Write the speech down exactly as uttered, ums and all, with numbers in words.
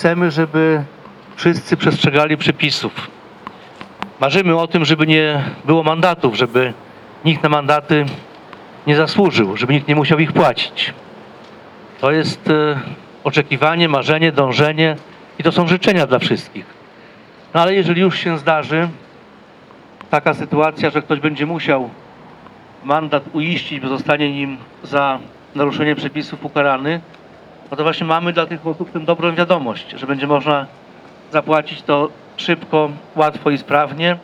chcemy, żeby wszyscy przestrzegali przepisów. Marzymy o tym, żeby nie było mandatów, żeby nikt na mandaty nie zasłużył, żeby nikt nie musiał ich płacić. To jest e, oczekiwanie, marzenie, dążenie i to są życzenia dla wszystkich. No ale jeżeli już się zdarzy taka sytuacja, że ktoś będzie musiał mandat uiścić, bo zostanie nim za naruszenie przepisów ukarany, no to właśnie mamy dla tych osób tę dobrą wiadomość, że będzie można zapłacić to szybko, łatwo i sprawnie.